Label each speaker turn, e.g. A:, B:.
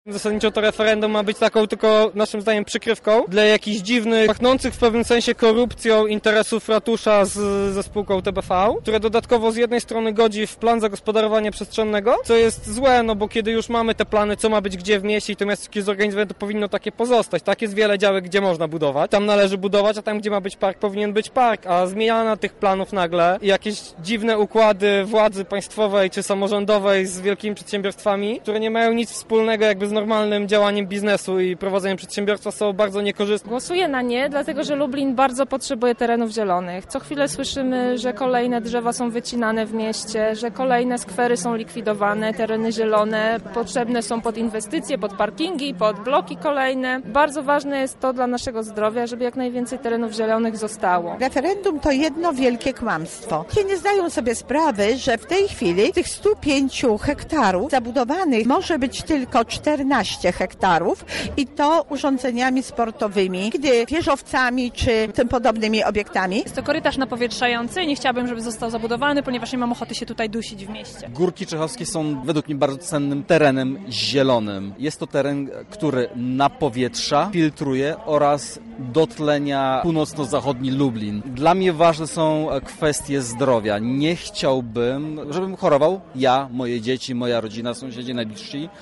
A: Zasadniczo to referendum ma być taką tylko naszym zdaniem przykrywką dla jakichś dziwnych, pachnących w pewnym sensie korupcją interesów ratusza ze spółką TBV, które dodatkowo z jednej strony godzi w plan zagospodarowania przestrzennego, co jest złe, no bo kiedy już mamy te plany, co ma być gdzie w mieście i to miasto jest zorganizowane, to powinno takie pozostać. Tak jest wiele działek, gdzie można budować, tam należy budować, a tam, gdzie ma być park, powinien być park, a zmiana tych planów nagle i jakieś dziwne układy władzy państwowej czy samorządowej z wielkimi przedsiębiorstwami, które nie mają nic wspólnego jakby z normalnym działaniem biznesu i prowadzeniem przedsiębiorstwa, są bardzo niekorzystne.
B: Głosuję na nie, dlatego że Lublin bardzo potrzebuje terenów zielonych. Co chwilę słyszymy, że kolejne drzewa są wycinane w mieście, że kolejne skwery są likwidowane, tereny zielone potrzebne są pod inwestycje, pod parkingi, pod bloki kolejne. Bardzo ważne jest to dla naszego zdrowia, żeby jak najwięcej terenów zielonych zostało.
C: Referendum to jedno wielkie kłamstwo. Ci nie zdają sobie sprawy, że w tej chwili tych 105 hektarów zabudowanych może być tylko 14 hektarów i to urządzeniami sportowymi, gdy wieżowcami czy tym podobnymi obiektami.
D: Jest to korytarz napowietrzający i nie chciałabym, żeby został zabudowany, ponieważ nie mam ochoty się tutaj dusić w mieście.
E: Górki Czechowskie są według mnie bardzo cennym terenem zielonym. Jest to teren, który napowietrza, filtruje oraz dotlenia północno-zachodni Lublin. Dla mnie ważne są kwestie zdrowia. Nie chciałbym, żebym chorował ja, moje dzieci, moja rodzina, sąsiedzi najbliżsi.